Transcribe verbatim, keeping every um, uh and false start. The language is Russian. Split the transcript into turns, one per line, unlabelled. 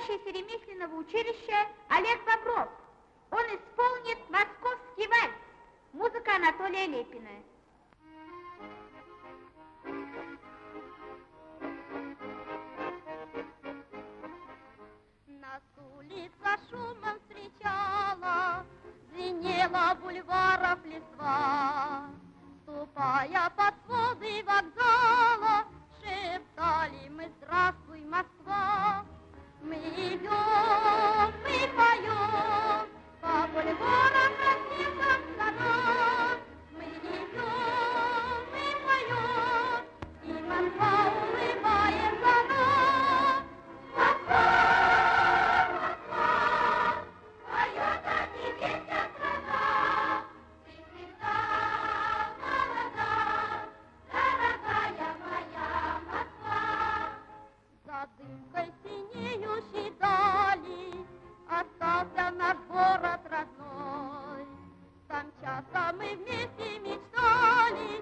учащийся ремесленного училища Олег Бобров. Он исполнит московский вальс. Музыка Анатолия Лепина.
Нас улица шумом встречала, звенела бульваров листва. Ступая под своды вокзала, шептали мы: здравствуй, Москва. Мы идем, мы поем по бульварам разнесом садам. Мы идем, мы поем, и Москва улыбается нам. Москва, Москва, поет о тебе вся страна. Ты всегда молода, дорогая моя Москва. За дымкой синеющей дали остался наш город родной. Там часто мы вместе мечтали